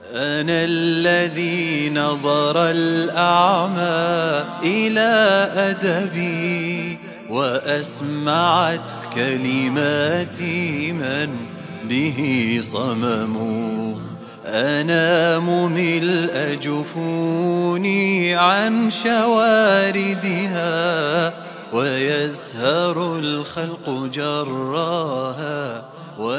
أنا الذي نظر الأعمى إلى أدبي، وأسمعت كلماتي من به صمم. أنام ملء جفوني عن شواردها، ويزهر الخلق جراها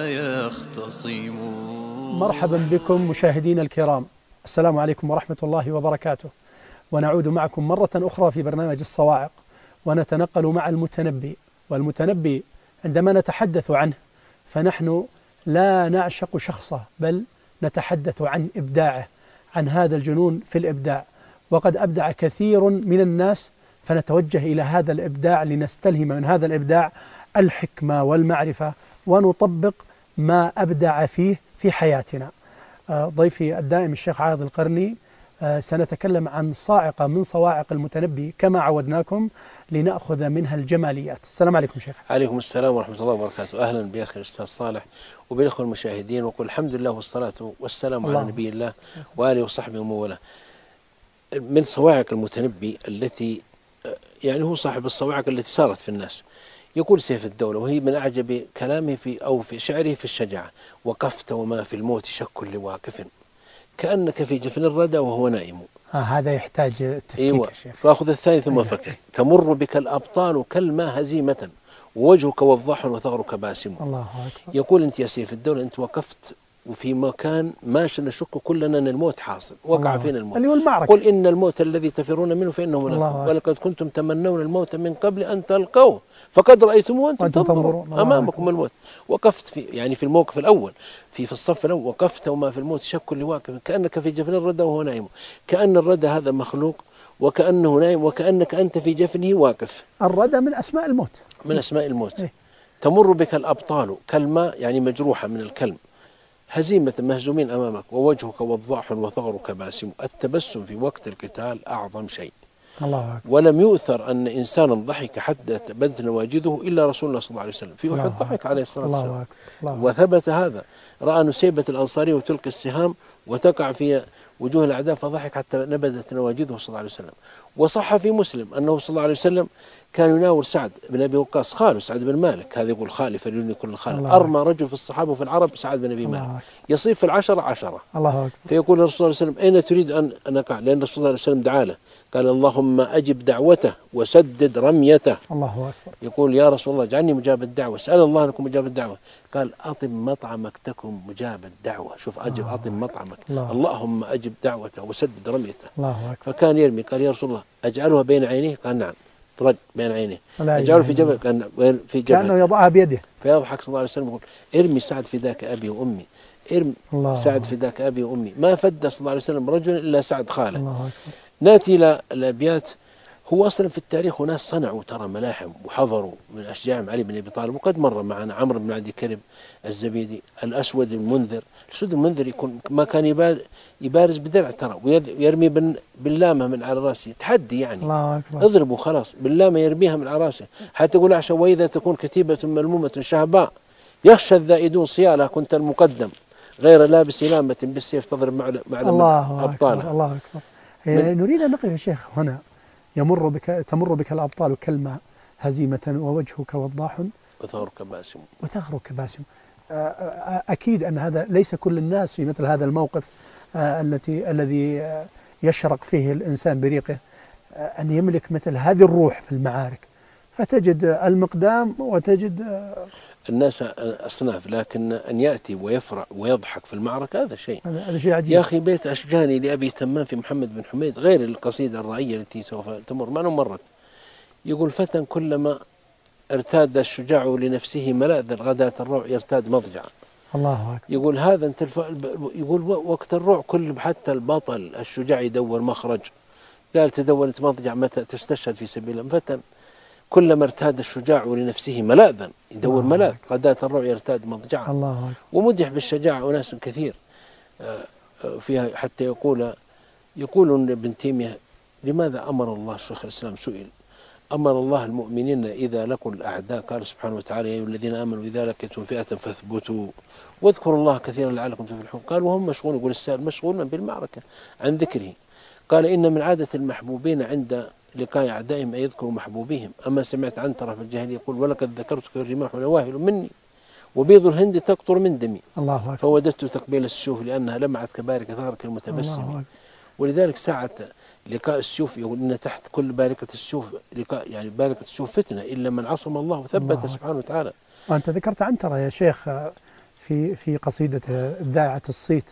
ويختصم. مرحبا بكم مشاهدينا الكرام، السلام عليكم ورحمة الله وبركاته. ونعود معكم مرة أخرى في برنامج الصواعق، ونتنقل مع المتنبي. والمتنبي عندما نتحدث عنه فنحن لا نعشق شخصه، بل نتحدث عن إبداعه، عن هذا الجنون في الإبداع. وقد أبدع كثير من الناس، فنتوجه إلى هذا الإبداع لنستلهم من هذا الإبداع الحكمة والمعرفة، ونطبق ما أبدع فيه في حياتنا. ضيفي الدائم الشيخ عاض القرني. سنتكلم عن صاعقة من صواعق المتنبي كما عودناكم، لنأخذ منها الجماليات. السلام عليكم شيخ. عليكم السلام ورحمة الله وبركاته. أهلا بأخي الأستاذ صالح وبالأخوة المشاهدين، وقل الحمد لله والصلاة والسلام على نبي الله وآله وصحبه ومن من صواعق المتنبي التي يعني هو صاحب الصواعق التي صارت في الناس. يقول سيف الدولة، وهي من أعجب كلامه في شعره في الشجاعة: وقفت وما في الموت شك لواقف، كأنك في جفن الردى وهو نائم. هذا يحتاج تفكيك. أيوة. الشيخ. فأخذ الثاني ثم فكر: تمر بك الأبطال كالماء هزيمة، ووجهك وضاح وثغرك باسم. الله أكبر. يقول أنت يا سيف الدولة، أنت وقفت وفي مكان ما نشك كلنا أن الموت حاصل، وقع فينا الموت. قل إن الموت الذي تفرون منه فإنه ملاقيكم، ولقد كنتم تمنون الموت من قبل أن تلقوه فقد رأيتموه وأنتم تنظرون أمامكم الموت. وقفت في الموقف الأول، في الصف الأول: وقفت وما في الموت شك لواقف، كأنك في جفن الردى وهو نائم. كأن الردى هذا مخلوق، وكأنه نائم، وكأنك أنت في جفنه واقف. الردى من أسماء الموت، من أسماء الموت. تمر بك الأبطال كالماء، يعني مجروحة من الكلم، هزيمة مهزومين أمامك، ووجهك وضاح وثغرك باسم. التبسم في وقت القتال أعظم شيء. الله أكبر. ولم يؤثر أن إنسانا ضحك حتى بدت نواجذه إلا رسول الله صلى الله عليه وسلم. في أحد ضحك عليه الصلاة والسلام، وثبت هذا. رأى نسيبة الأنصاري وتلقي السهام وتقع في وجوه الأعداء فضحك حتى نبدت نواجذه صلى الله عليه وسلم. وصح في مسلم أنه صلى الله عليه وسلم كان يناول سعد بن أبي وقاص، خاله سعد بن مالك، هذا يقول خالي فليني كل خال. أرمى رجل في الصحابة وفي العرب سعد بن أبي مالك، يصيب في العشرة عشرة. الله أكبر. فيقول الرسول صلى الله عليه وسلم: أين تريد أن أقع؟ لأن الرسول صلى الله عليه وسلم دعا له، قال: اللهم أجب دعوته وسدد رميته. الله أكبر. يقول: يا رسول الله اجعلني مجاب الدعوة، سأل الله لكم مجاب الدعوة. قال: أطم مطعمك تكن مجاب الدعوة. شوف، أجب، أطم مطعمك. اللهم أجب دعوته وسدد رميته. الله أكبر. فكان يرمي، قال: يا رسول الله أجعلها بين عينيه؟ قال: نعم. رد بين عينيه. أجعله في جبهة؟ قال: في جبهة. كأنه يضعها بيده. فيضحك صلى الله عليه وسلم يقول: ارمي سعد فداك أبي وأمي، ارمي سعد فداك أبي وأمي. ما فد صلى الله عليه وسلم رجل إلا سعد خاله. الله أكبر. نأتي إلى الأبيات. هو أصلا في التاريخ ناس صنعوا ترى ملاحم وحضروا من أشجاعهم علي بن أبي طالب، وقد مر معنا عمرو بن عبد كرب الزبيدي، الأسود المنذر. الأسود المنذر يكون ما كان يبارز بدرع ترى، ويرمي باللامة من على رأسه، تحدي يعني. الله أكبر. اضربوا خلاص باللامة، يرميها من على رأسه حتى يقول: أعشى وإذا تكون كتيبة ملمومة شهباء يخشى الذائدون صيالها كنت المقدم، غير لابس لامة بالسيف تضرب مع أبطالها. الله أكبر. نريد أن نقف يا شيخ هنا. تمر بك الأبطال كالماء هزيمة، ووجهك وضاح وثغرك باسم. أكيد أن هذا ليس كل الناس في مثل هذا الموقف الذي يشرق فيه الإنسان بريقه أن يملك مثل هذه الروح في المعارك، فتجد المقدام وتجد الناس أصناف، لكن أن يأتي ويفرح ويضحك في المعركة هذا شيء عجيب. يا أخي، بيت أشجاني لأبي تمام في محمد بن حميد، غير القصيدة الرائية التي سوف تمر معنا مرت. يقول: فتى كلما ارتاد الشجاع لنفسه ملاذ غداة الروع يرتاد مضجع. الله أكبر. يقول هذا يقول وقت الروع كل حتى البطل الشجاع يدور مخرج. قال: تدورت مضجع متى تستشهد في سبيل الله. فتى كلما ارتاد الشجاع لنفسه ملاذا، يدور ملاذ غداة الروع يرتاد مضجعا. الله أكبر. ومدح بالشجاعة أناس كثير فيها، حتى يقول ابن تيمية: لماذا أمر الله، شيخ الإسلام سئل، أمر الله المؤمنين إذا لقوا الأعداء، قال سبحانه وتعالى: يا أيها الذين آمنوا إذا لقيتم فئة فاثبتوا واذكروا الله كثيرا لعلكم تفلحون. قال وهم مشغولون، يقول السائل مشغولون بالمعركة عن ذكره. قال إن من عادة المحبوبين عند لقاء أعدائهم أن يذكروا محبوبهم. أما سمعت عنترة في الجاهلية يقول: ولقد ذكرتك الرماح نواهل مني وبيض الهند تقطر من دمي. الله أكبر. فوددت تقبيل السيوف لأنها لمعت كبارك ثغرك المتبسم. ولذلك ساعة لقاء السيوف يقول إن تحت كل باركة السيوف لقاء، يعني باركة السيوف فتنة إلا من عصم الله وثبت سبحانه وتعالى. وأنت ذكرت عنترة يا شيخ في قصيدة ذائعة الصيت: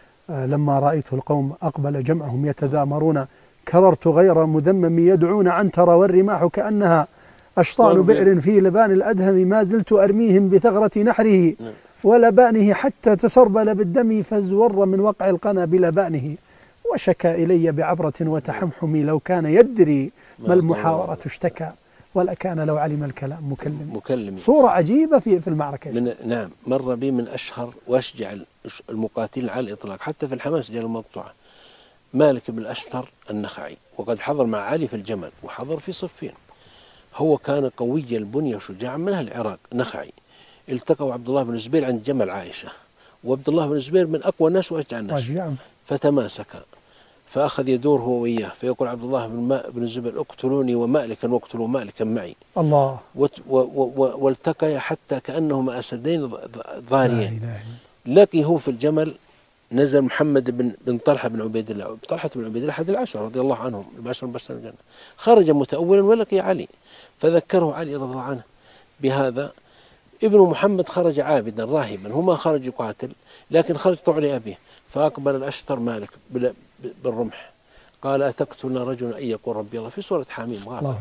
لما رأيت القوم أقبل جمعهم يتذامرون كررت غير مذمم يدعون عنترة والرماح كأنها أشطان بئر في لبان الأدهم ما زلت أرميهم بثغرة نحره ولبانه حتى تسربل بالدم فازور من وقع القنا بلبانه وشكى إلي بعبرة وتحمحم لو كان يدري ما المحاورة اشتكى ولا كان لو علم الكلام مكلم. صورة عجيبة في المعركة. نعم، مر بي من أشهر وأشجع المقاتلين على الإطلاق حتى في الحماس ديال المقطوعة مالك بن الأشتر النخعي، وقد حضر مع علي في الجمل وحضر في صفين. هو كان قوي البنية وشجاعا من أهل العراق نخعي. التقوا عبد الله بن الزبير عند جمل عائشة، وعبد الله بن الزبير من أقوى الناس وأشجع الناس، فتماسكا فأخذ يدور هو وإياه فيقول عبد الله بن الزبير: اقتلوني ومالكا واقتلوا مالكا معي. الله. والتقيا حتى كأنهما أسدين ضاريين. لقي هو في الجمل نزل محمد بن طلحة بن عبيد الله. طلحة بن عبيد الله أحد العشرة رضي الله عنهم العشرة المبشرين بالجنة. خرج متأولا ولقي علي فذكره علي رضي الله عنه بهذا. ابن محمد خرج عابدا راهبا، هما خرج يقاتل لكن خرج طوع لأبيه. فأقبل الأشتر مالك بالرمح قال: أتقتلنا رجلا أن يقول ربي الله، في سورة حميم غافر.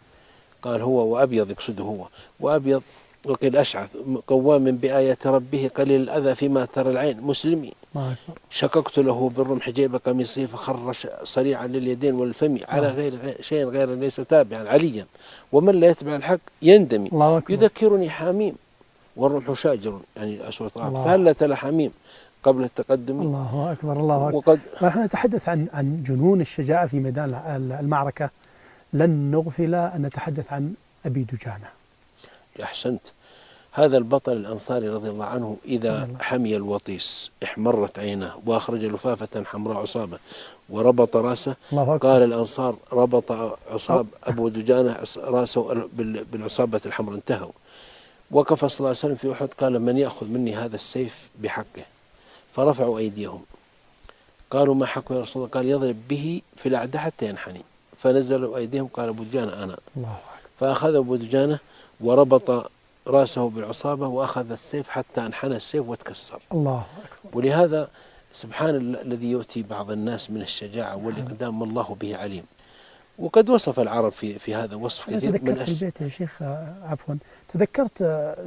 قال هو وأبيض، يقصده هو وأبيض، وقيل أشعث قوام بآيات ربه قليل الأذى فيما ترى العين مسلمي. شققت له بالرمح جيب قميصه فخر صريعا لليدين والفم على غير شيء غير ليس تابعا عليا ومن لا يتبع الحق يندمي. يذكرني حميم والرمح شاجر، يعني أسوة فهل تلا حميم قبل التقدم. الله أكبر. الله أكبر. نحن نتحدث عن جنون الشجاعة في ميدان المعركة، لن نغفل أن نتحدث عن أبي دجانة. أحسنت. هذا البطل الأنصاري رضي الله عنه إذا حمي الوطيس احمرت عيناه وأخرج لفافة حمراء عصابة وربط رأسه. قال الأنصار: ربط عصاب أبو دجانة رأسه بالعصابة الحمراء. انتهوا. وقف صلى الله عليه وسلم في أحد قال: من يأخذ مني هذا السيف بحقه؟ فرفعوا أيديهم. قالوا: ما حقه يا رسول الله؟ قال: يضرب به في الأعداء حتى ينحني. فنزلوا أيديهم قال أبو دجانة أنا. فأخذ أبو دجانة وربط رأسه بالعصابة وأخذ السيف حتى انحنى السيف وتكسر. الله أكبر. ولهذا سبحان الذي يؤتي بعض الناس من الشجاعة والإقدام والله به عليم. وقد وصف العرب في هذا وصف كثير من في البيت يا شيخ عفوا تذكرت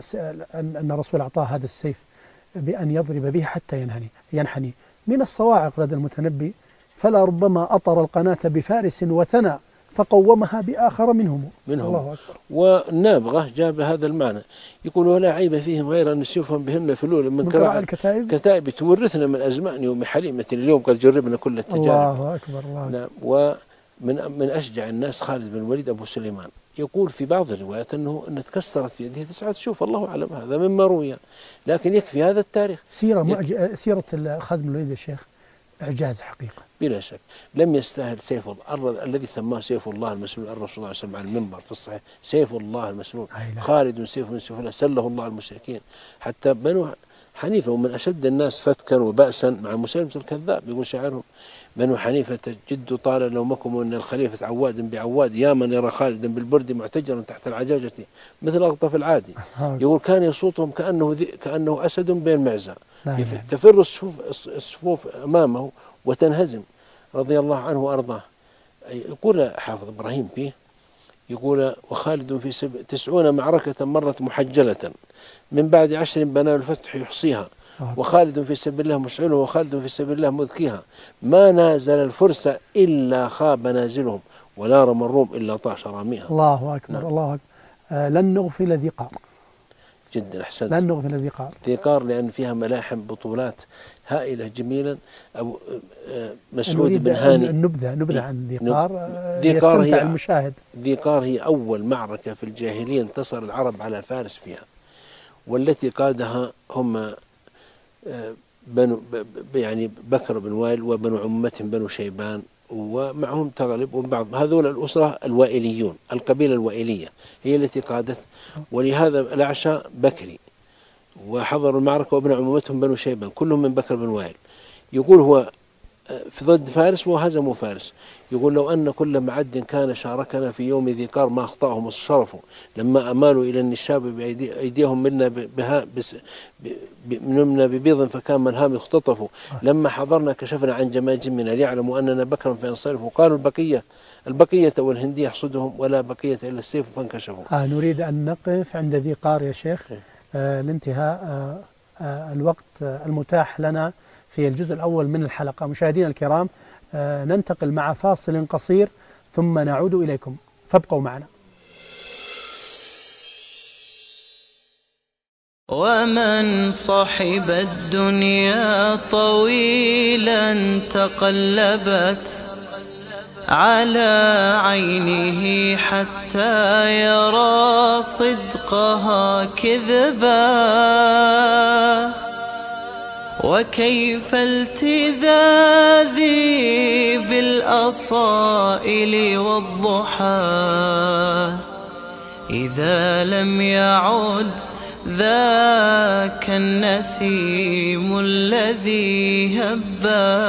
أن الرسول أعطاه هذا السيف بأن يضرب به حتى ينحني من الصواعق لدى المتنبي: فلا ربما أطر القناة بفارس وثنى فقومها بآخر منهم. الله أكبر. والنابغة جاب هذا المعنى، يقول: ولا عيب فيهم غير أن سيوفهم بهن فلول من كراع الكتائب تورثنا من أزمان يوم حليمة اليوم قد جربنا كل التجارب. الله أكبر. الله. نعم. ومن أشجع الناس خالد بن الوليد أبو سليمان، يقول في بعض الروايات أن تكسرت في يده 9 سيوف، الله أعلم، هذا مما روي، لكن يكفي هذا التاريخ. سيرة خالد بن الوليد يا شيخ إعجاز حقيقة بلا شك. لم يستاهل سيف الله الذي سماه سيف الله المسلول الرسول صلى الله عليه وسلم على المنبر في الصحيح: سيف الله المسلول خالد سيف من سيوف الله سله الله المشركين. حتى بنو حنيفة ومن أشد الناس فتكا وبأسا مع مسيلمة الكذاب، يقول شاعرهم: بنو حنيفة جد طال لومكم أن الخليفة عواد بعواد يا من يرى خالدا بالبرد معتجرا تحت العجاجة مثل أغطف العادي. يقول كان يصوتهم كأنه أسد بين معزة تفر الصفوف أمامه وتنهزم رضي الله عنه وأرضاه. يقول حافظ إبراهيم فيه، يقول: وخالد في 90 معركة مرت محجلة من بعد 10 بنى الفتح يحصيها وخالد في سبيل الله مشعله وخالد في سبيل الله مذكيها ما نازل الفرس إلا خاب نازلهم ولا رمى الروم إلا طاش راميها. الله أكبر. نعم. الله أكبر. لن نغفل ذي قار. جدا أحسنت. لن نغفل ذي قار. ذي قار لأن فيها ملاحم بطولات هائلة جميلا. مسعود بن هاني. النبذة عن ذيقار هي المشاهد. ذيقار هي أول معركة في الجاهلية انتصر العرب على فارس فيها، والتي قادها هم يعني بكر بن وائل وبنو عمتهم بنو شيبان، ومعهم تغلب وبعض هذول الأسرة الوائليون، القبيلة الوائلية هي التي قادت، ولهذا الأعشى بكري وحضروا المعركة وابن عمومتهم بنو شيبان كلهم من بكر بن وائل. يقول هو في ضد فارس وهزموا فارس، يقول لو أن كل معد كان شاركنا في يوم ذيقار ما أخطأهم الشرف لما أمالوا إلى النشاب بأيديهم منا ببيض فكان منهام يختطفوا لما حضرنا كشفنا عن جماجمنا ليعلموا أننا بكرا فينصرفوا قالوا البقية والهندية يحصدهم ولا بقية إلا السيف فانكشفوا. نريد أن نقف عند ذيقار يا شيخ لانتهاء الوقت المتاح لنا في الجزء الأول من الحلقة. مشاهدينا الكرام ننتقل مع فاصل قصير ثم نعود إليكم، فابقوا معنا. ومن صحب الدنيا طويلا تقلبت على عينه حتى يرى صدقها كذبا، وكيف التذاذي بالأصائل والضحى إذا لم يعد ذاك النسيم الذي هبا.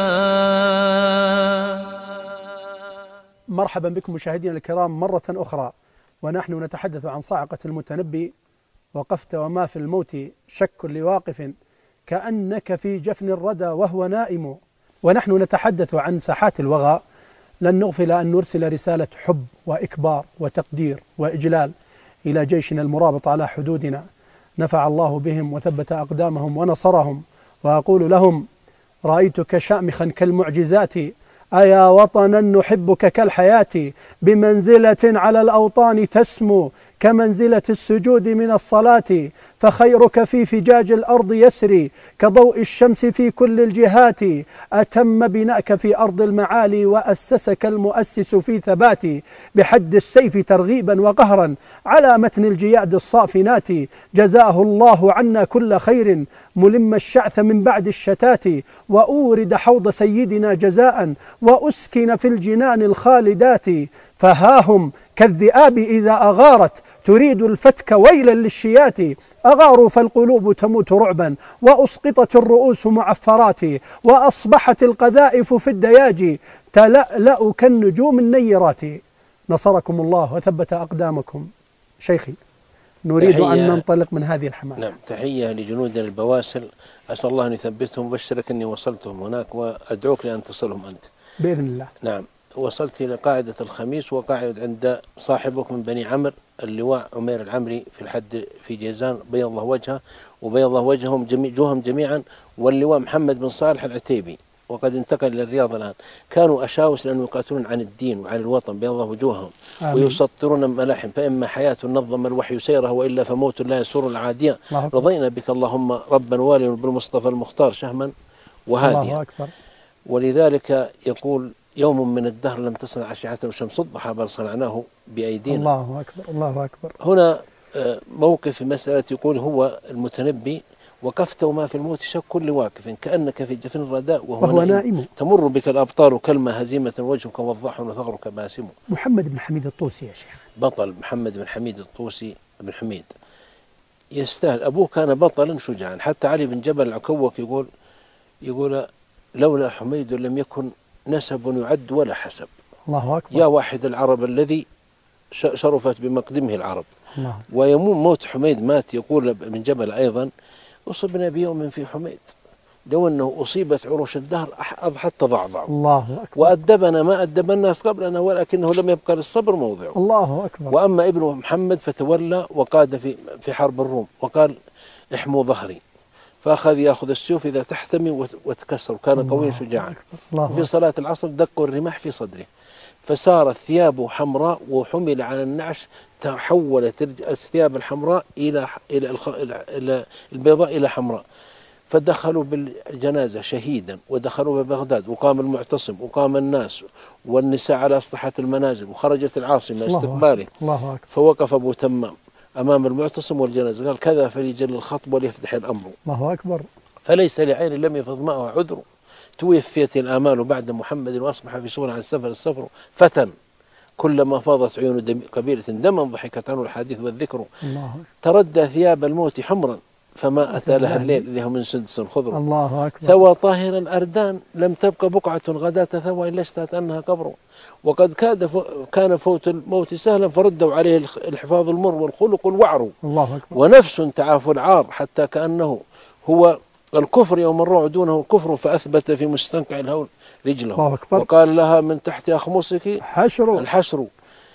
مرحبا بكم مشاهدينا الكرام مرة أخرى، ونحن نتحدث عن صاعقة المتنبي. وقفت وما في الموت شك لواقف كأنك في جفن الردى وهو نائم. ونحن نتحدث عن ساحات الوغى. لن نغفل أن نرسل رسالة حب وإكبار وتقدير وإجلال إلى جيشنا المرابط على حدودنا، نفع الله بهم وثبت أقدامهم ونصرهم. وأقول لهم رأيتك شامخا كالمعجزات، أيا وطنا نحبك كالحياة، بمنزلة على الأوطان تسمو كمنزلة السجود من الصلاة، فخيرك في فجاج الأرض يسري كضوء الشمس في كل الجهات، أتم بناءك في أرض المعالي وأسسك المؤسس في ثبات، بحد السيف ترغيبا وقهرا على متن الجياد الصافنات، جزاه الله عنا كل خير ملم الشعث من بعد الشتات، وأورد حوض سيدنا جزاء وأسكن في الجنان الخالدات، فهاهم كالذئاب إذا أغارت تريد الفتك ويلا للشيات، أغاروا فالقلوب تموت رعبا وأسقطت الرؤوس معفرات، وأصبحت القذائف في الدياجي تلألأ كالنجوم النيرات. نصركم الله وثبت أقدامكم. شيخي نريد أن ننطلق من هذه الحماسة. نعم، تحية لجنودنا البواسل، أسأل الله أن يثبتهم وبشرك أني وصلتهم هناك وأدعوك لأن تصلهم أنت بإذن الله. نعم، وصلت إلى قاعدة الخميس وقاعد عند صاحبك من بني عمر اللواء عمير العمري في الحد في جيزان بيض الله وجهه وبيض الله وجههم جوهم جميعا، واللواء محمد بن صالح العتيبي وقد انتقل إلى الرياض الآن. كانوا أشاوس لأنه يقاتلون عن الدين وعن الوطن بيض الله وجوههم ويسطرون ملاحم، فإما حياة نظم الوحي سيرها وإلا فموت لا يسر العادية. رضينا بك اللهم ربا واليا بالمصطفى المختار شهما وهاديا. ولذلك يقول يوم من الدهر لم تصنع أشعته شمس الضحى بل صنعناه بأيدينا. الله أكبر الله أكبر. هنا موقف مسألة يقول هو المتنبي وقفت وما في الموت شك لواقف كأنك في جفن الرداء وهو نائم، تمر بك الأبطال كلمة هزيمة وجهك وضاح وثغرك باسم. محمد بن حميد الطوسي يا شيخ، بطل محمد بن حميد الطوسي بن حميد يستاهل. أبوه كان بطلا شجاعا، حتى علي بن جبل العكوك يقول لولا حميد لم يكن نسب يعد ولا حسب. الله أكبر. يا واحد العرب الذي شرفت بمقدمه العرب. ويمون موت حميد مات يقول ابن جبل أيضا أصبنا بيوم في حميد لو أنه أصيبت عروش الدهر أضحت تضعضع. الله أكبر. وأدبنا ما أدب الناس قبلنا ولكنه لم يبقى للصبر موضع. الله أكبر. وأما ابن محمد فتولى وقاد في حرب الروم وقال احموا ظهري، فأخذ يأخذ السيوف إذا تحتمي وتكسر، كان قويا شجاعا. في صلاة العصر دقوا الرماح في صدره فصارت ثيابه حمراء وحمل على النعش، تحولت الثياب الحمراء إلى البيضاء إلى حمراء. فدخلوا بالجنازة شهيدا ودخلوا ببغداد، وقام المعتصم وقام الناس والنساء على أسطحة المنازل، وخرجت العاصمة استقباله. فوقف أبو تمام أمام المعتصم والجنازة قال: كذا فليجل الخطب وليفتح الأمر. الله أكبر. فليس لعين لم يفض معها عذر، توفيت الآمال بعد محمد، وأصبح في صورة عن السفر فتى كلما فاضت عيون كبيرة دما ضحكت عنه الحديث والذكر. تردى ثياب الموت حمرا فما أتى لها الليل اللي هو من سندس خضر. الله أكبر. ثوى طاهر الأردان لم تبق بقعة غداة ثوى إلا اشتهت أنها قبر. وقد كان فوت الموت سهلا فردوا عليه الحفاظ المر والخلق الوعر. الله أكبر. ونفس تعاف العار حتى كأنه هو الكفر يوم الروع دونه الكفر، فأثبت في مستنقع الهول رجله. وقال لها من تحت أخمصك الحشر.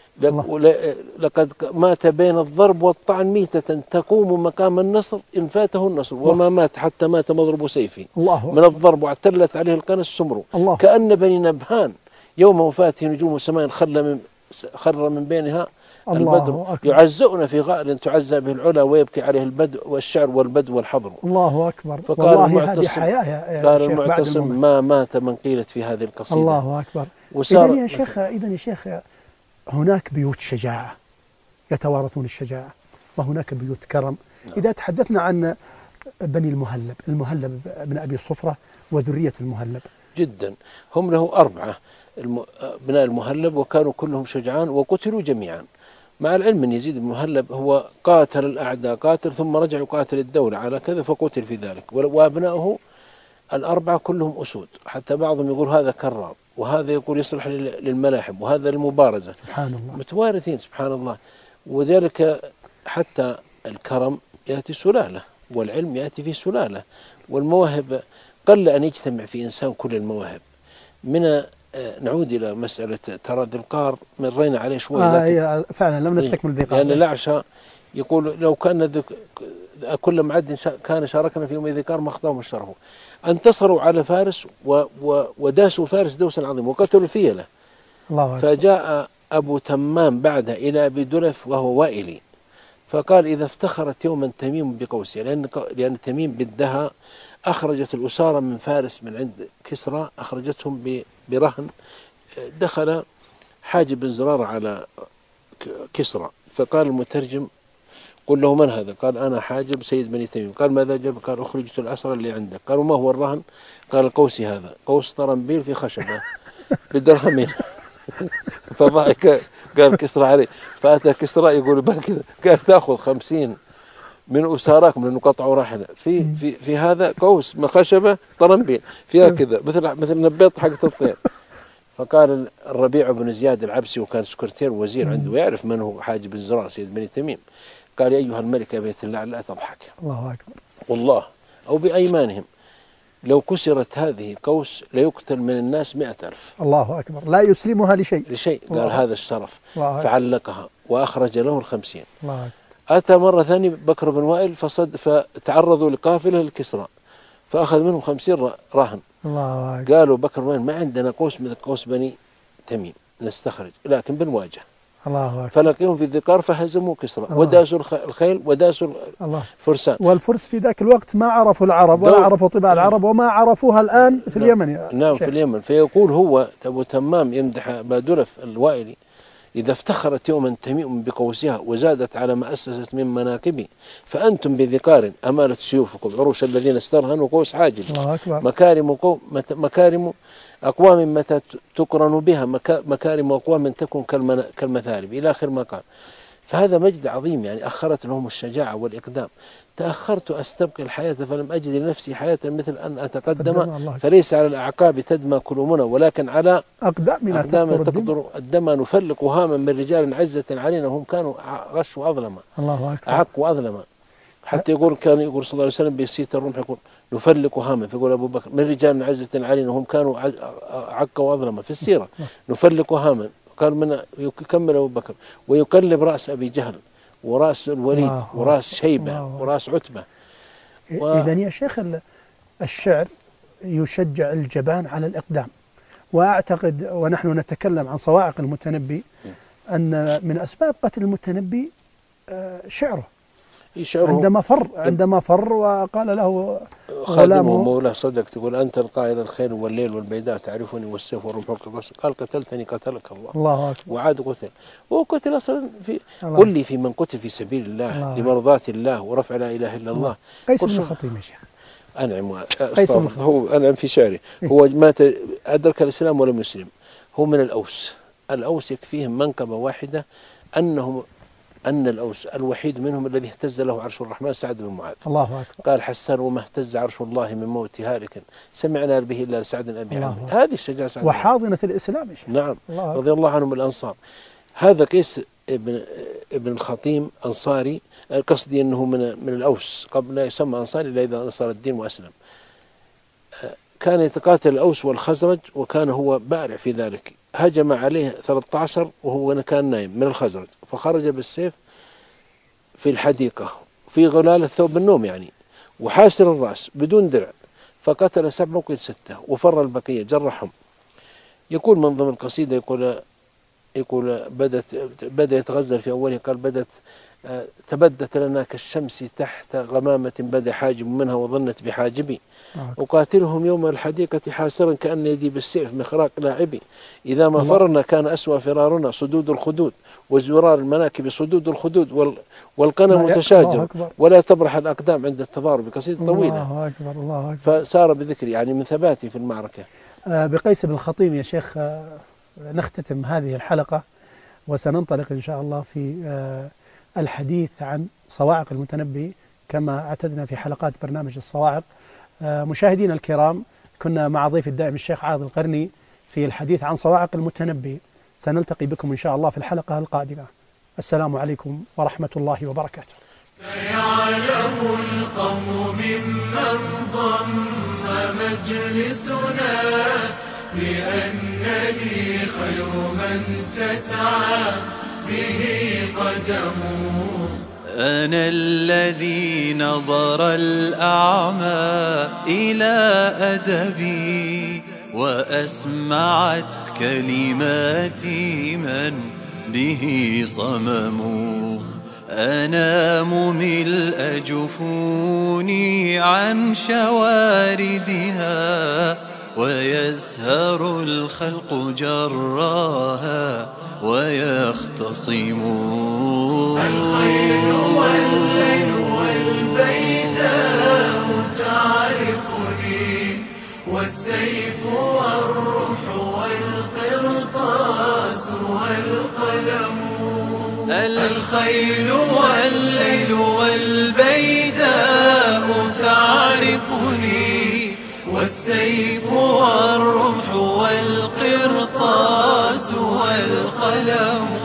لقد مات بين الضرب والطعن ميتة تقوم مقام النصر إن فاته النصر. وما مات حتى مات مضرب سيفي من الضرب واعتلت عليه القنا السمر. كأن بني نبهان يوم وفاته نجوم سماء خر من بينها البدر. يعزؤنا في غائر تعزى به العلا ويبكي عليه البدو والشعر والبدو والحضر. الله أكبر. فقال المعتصم قال المعتصم ما مات من قيلت في هذه القصيدة. الله أكبر. إذن يا شيخ هناك بيوت شجاعة يتوارثون الشجاعة، وهناك بيوت كرم. إذا تحدثنا عن بني المهلب بن أبي صفرة وذرية المهلب جدا، هم له 4 بناء المهلب، وكانوا كلهم شجعان وقتلوا جميعا. مع العلم أن يزيد بن المهلب هو قاتل الأعداء ثم رجع يقاتل الدولة على كذا فقتل في ذلك. وأبنائه 4 كلهم أسود، حتى بعضهم يقول هذا كرام، وهذا يقول يصلح للملاحم، وهذا للمبارزة. سبحان الله. متوارثين سبحان الله. وذلك حتى الكرم يأتي سلالة، والعلم يأتي في سلالة، والمواهب قل أن يجتمع في إنسان كل المواهب. نعود إلى مسألة تراد القار، مرينا عليه شوي. فعلا لم نستكمل ذي قار. لأن الأعشى يقول لو كان كل معد كان شاركنا في يوم ذي قار ما أخطاهم الشرف. انتصروا على فارس وداسوا فارس دوسا عظيما وقتلوا فيله. فجاء أبو تمام بعد إلى أبي دلف وهو وائلي، فقال إذا افتخرت يوما تميم بقوسها، لأن تميم بالدها أخرجت الأسارة من فارس من عند كسرى، أخرجتهم برهن. دخل حاجب بن زرارة على كسرى، فقال المترجم قل له من هذا؟ قال أنا حاجب سيد بني تميم. قال ماذا جاب؟ قال أخرجت الأسرى اللي عندك. قالوا ما هو الرهن؟ قال قوسي هذا، قوس طرنبيل في خشبة بدرهمين. فضحك قال كسرى عليه، فأتى كسرى يقول بكذا، قال تأخذ 50 من أساراكم لأنه قطعوا راحلة في هذا قوس من خشبة طرنبيل فيها كذا مثل نبيط حق الطير. فقال الربيع بن زياد العبسي، وكان سكرتير وزير عنده ويعرف من هو حاجب بن زرار سيد بني تميم، قال أيها الملك يا بيت الله لا تضحك. الله أكبر. والله أو بأيمانهم لو كسرت هذه قوس ليقتل من الناس 100,000. الله أكبر. لا يسلمها لشيء. قال هذا الشرف. فعلقها وأخرج له 50. الله أكبر. أتى مرة ثانية بكر بن وائل فتعرضوا لقافلة الكسرى فأخذ منهم 50 رهن. الله أكبر. قالوا بكر بن وائل ما عندنا قوس مثل قوس بني تميم نستخرج، لكن بنواجه. الله أكبر. فلقيهم في الذكار فهزموا كسرى وداسوا الخيل وداسوا الفرسان. والفرس في ذاك الوقت ما عرفوا العرب ولا عرفوا طباع العرب وما عرفوها الآن في اليمن. نعم في اليمن. فيقول هو أبو تمام يمدح أبا دلف الوائلي إذا افتخرت يوما تميم بقوسها وزادت على ما أسست من مناكب فأنتم بذكار أمالت سيوفكم عروش الذين استرهنوا قوس عاجل. مكارم أقوام متى تقرن بها مكارم أقوام تكون كالمثالب إلى آخر ما قال. فهذا مجد عظيم، يعني أخرت لهم الشجاعة والإقدام. تأخرت أستبقي الحياة فلم أجد لنفسي حياة مثل أن أتقدم، فليس على الأعقاب تدمى كلومنا ولكن على أقدامنا تقدر الدم. نفلق هاما من رجال عزة علينا هم كانوا غش وأظلما. الله أكبر. أعق وأظلما. حتى كان يقول صلى الله عليه وسلم بسيط الرمح يقول نفلق هاما، فيقول أبو بكر من رجال عزة علينا هم كانوا عق وأظلما في السيرة. نفلق هاما. قال من يكمل أبو بكر ويقلب رأس أبي جهل ورأس الوليد ورأس شيبة ورأس عتبة. إذن يا شيخ الشعر يشجع الجبان على الإقدام، وأعتقد ونحن نتكلم عن صواعق المتنبي أن من أسباب قتل المتنبي شعره. يشعره عندما فر وقال له خادمه مولاه صدق، تقول أنت القائل الخير والليل والبيداء تعرفني والسيف والرمح والقص، قال قتلتني قتلك الله أكبر. وعاد قتل، وهو قتل أصلا قل لي في من قتل في سبيل الله لمرضاة الله ورفع لا إله إلا الله. قيس بن الخطيب يا شيخ هو أنعم في شعره، هو مات أدرك الإسلام ولم يسلم، هو من الأوس يكفيهم منقبة واحدة أن الأوس الوحيد منهم الذي اهتز له عرش الرحمن سعد بن معاذ. الله أكبر. قال حسان وما اهتز عرش الله من موت هارك سمعنا به إلا سعد أبي عمرو. هذه الشجاعة سعد وحاضنة الإسلام. نعم رضي الله عنهم الأنصار. هذا قيس ابن الخطيم أنصاري، قصدي أنه من الأوس قبل لا يسمى أنصاري إلا إذا نصر الدين وأسلم. كان يتقاتل الأوس والخزرج وكان هو بارع في ذلك. هجم عليه 13 وهو كان نايم من الخزرج، فخرج بالسيف في الحديقة في غلال الثوب النوم يعني، وحاسر الرأس بدون درع، فقتل 7 وقتل 6 وفر البقية جرحهم. يقول من ضمن القصيدة يقول بدأ يتغزل في أوله، قال تبدت لنا كالشمس تحت غمامة بدا حاجب منها وظنت بحاجبي، أقاتلهم يوم الحديقة حاسرا كأن يدي بالسيف مخراق لاعبي، إذا ما فرنا كان أسوأ فرارنا صدود الخدود وزرار المناكب صدود الخدود والقنا متشاجر ولا تبرح الأقدام عند التضارب. قصيدة طويلة. الله أكبر الله أكبر. فسار بذكر يعني من ثباتي في المعركة. بقيس بن الخطيم يا شيخ نختتم هذه الحلقة، وسننطلق إن شاء الله في الحديث عن صواعق المتنبي كما اعتدنا في حلقات برنامج الصواعق. مشاهدينا الكرام، كنا مع ضيف الدائم الشيخ عاض القرني في الحديث عن صواعق المتنبي. سنلتقي بكم إن شاء الله في الحلقة القادمة. السلام عليكم ورحمة الله وبركاته. فيعلم القوم ممن ضم مجلسنا بأنني خير من تسعى به قدمه. أنا الذي نظر الأعمى إلى أدبي وأسمعت كلماتي من به صمموا. أنا مملء جفوني عن شواردها ويزهر الخلق جراها ويختصمون. الخيل والليل والبيداء تعرفني والسيف والروح والقرطاس والقلم. الخيل والليل والبيداء تعرفني والسيف والرمح والقرطاس والقلم.